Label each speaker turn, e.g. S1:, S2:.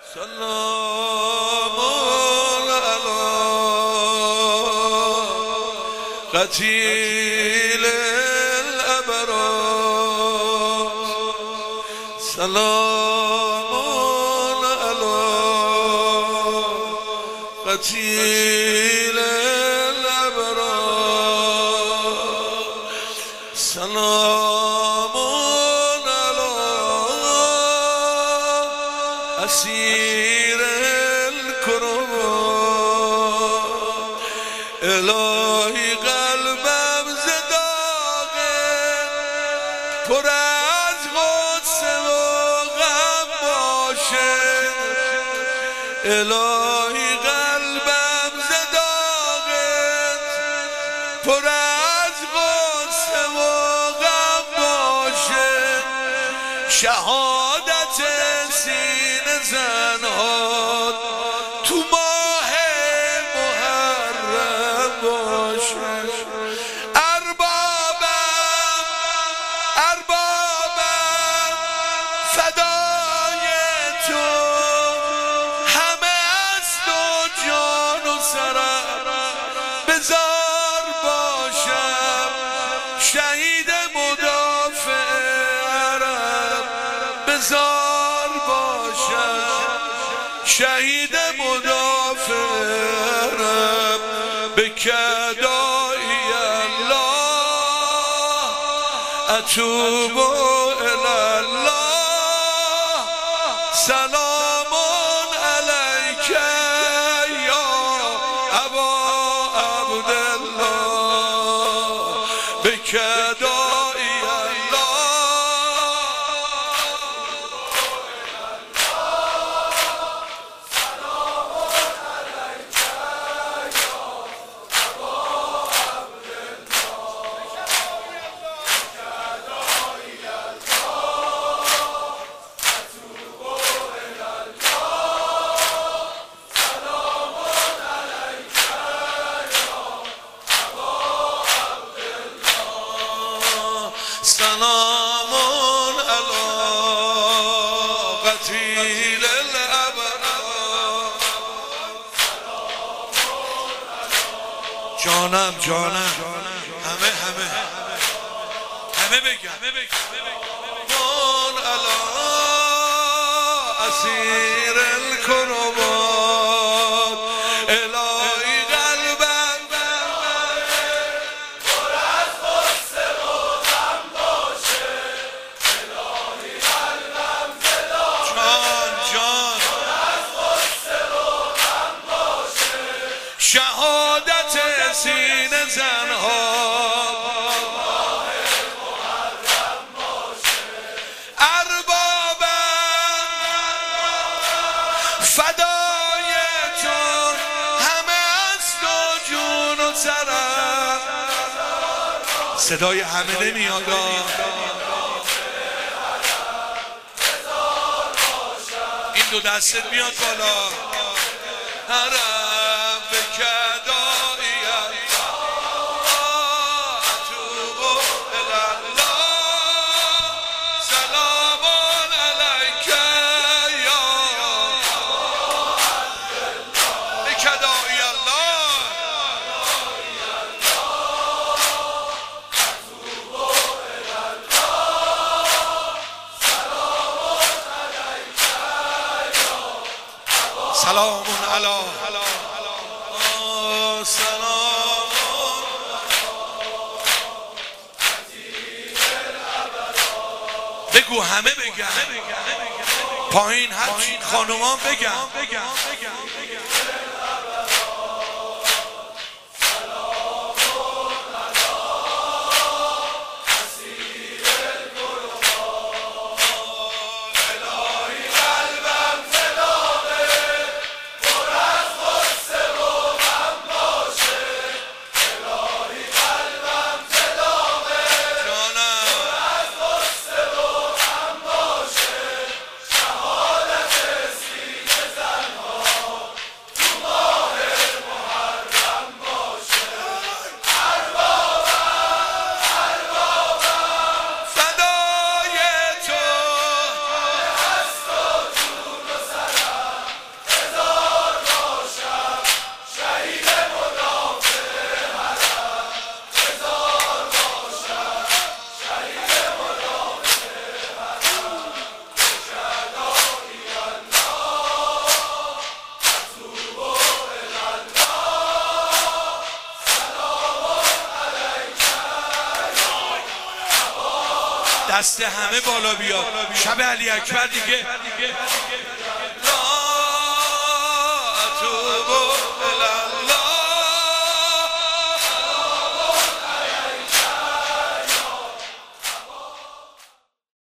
S1: سلام علی قتیل الابرار سلام علی قتیل الابرار سلام علی اسیر الکرام الهی قلبم زداغه پر از غصه و غم باشه الهی قلبم زداغه پر از غصه و غم باشه شهادت سینه زنها تو ماه محرم باشه اربابم فدای تو همه است و جان و سرم بزار باشم شهید مدافع عرب بزار باشم شهید مدافع عرب به کدای الله اتوب الی الله سلام علیک یا ابا عبدالله به کدای سلام علی قتیل الابرار جانم همه بگم سلام علی اسیر الکربات الهی قلبم پر از غصه و غم باشه الهی قلبم جان پر از غصه و غم باشه شهادت سینه زنها فدای تو همه است و جون و سرم صدای همه نمیاد این دو دستت میاد بالا حرم به کدای اتوب الی الله سلام علیک یا کدای الله سلام علی سلام بگو همه بگم پایین هر خانومان بگم دست همه بالا بیاد. شب علی اکبر دیگه